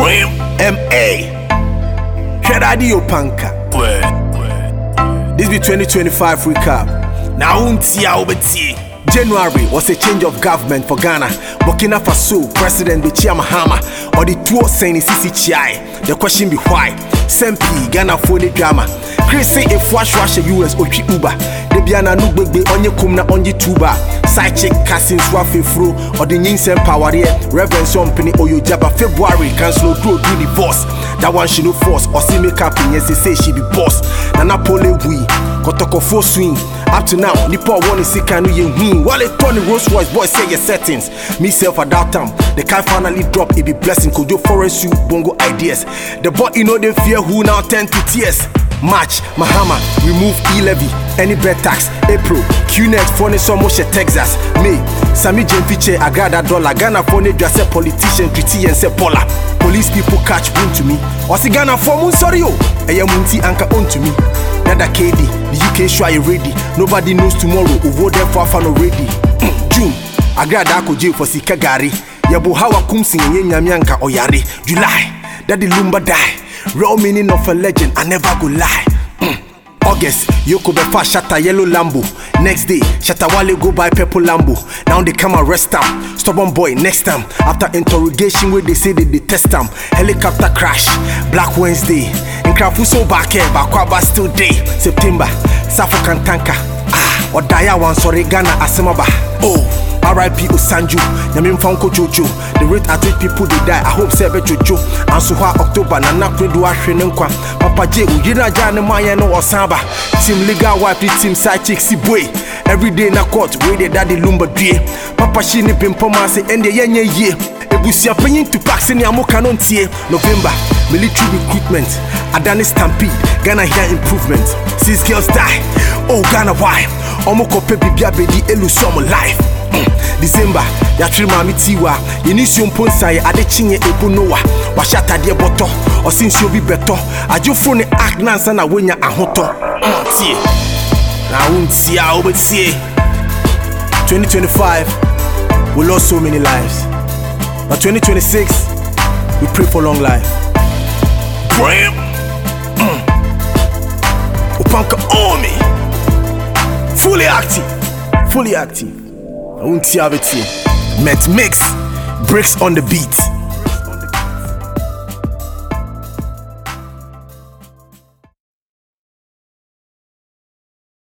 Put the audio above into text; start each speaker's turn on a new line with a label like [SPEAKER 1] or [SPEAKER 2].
[SPEAKER 1] M.A. Radio Panka. This be 2025 recap. Now January was a change of government for Ghana. Burkina Faso President Bechia Mahama or the two saying CCCI. The question be why? Sempi Ghana for the drama. Chris say if wash US or Uber. Debiana no bebe onye kumna onye tuba. Side chick casting swafe fro or the Ninsem power here. Reverend Sompini or you jabba February cancel grow do divorce. That one she no force or see make up in yes say she be boss. Nana pole we kotoko full swing. Up to now, Nipo wanna see can you while it Tony Rolls Royce boy say your settings. Me self at that time. The car finally drop, it be blessing. Could you forest you bongo ideas? The boy you know they fear who now turn to tears. March, Mahama, remove e-levy, any bed tax, April, QNet, phone so much Texas, May, Sami Jemfiche, Agrada dollar, Ghana phone just a politician, treaty and say Pola. Police people catch boom to me. Or see Ghana for moon, sorry, oh, a munti anchor on to me. Dada KD, the UK show you ready. Nobody knows tomorrow, who vote there for fan already. June, Agrada ko jail for Sikagari. Yabu hawa kumsi nyamyanka oyari. July, Daddy Lumba die. Real meaning of a legend, I never go lie. August, Yoko Befa shatter yellow Lambo. Next day, Shatawale go buy purple Lambo. Now they come arrest him. Stubborn boy next time. After interrogation where they say they test him. Helicopter crash, Black Wednesday. In Krafuso back here, Bakwaba still day. September, Safokan Tanka. Or Daya one sorry Ghana Asemaba. Oh. R.I.P. Osanju, Yamin Fanko Jojo. The rate at which people they die, I hope Sebe Jojo. And so October, Nana Credo Ashrenkwa. Papa J, Ujina Jana Mayano or Samba. Team Liga wipe, team side chick Sibwe. Every day na court, where they daddy Lumba Dre. Papa Shini Pimpoma say, and the Yenye ye. Ebusia paying to Paxini Amokanon Tie. November, military recruitment. Adani Stampede, Ghana here improvement. 6 girls die. Oh, Ghana why? Omoko Pepe Biabedi Elu Somo life. December, Yatri Mami Tiwa, Yenisum Ponsai, Adechinye Eponoa, Washata de Boto, or since you'll be better, I do phone act nance and I win ya a hoto. I won't see how but see 2025, we lost so many lives. But 2026, we pray for long life. Opanka Army, fully active. I won't see how it here. Met Mix, bricks on the beat.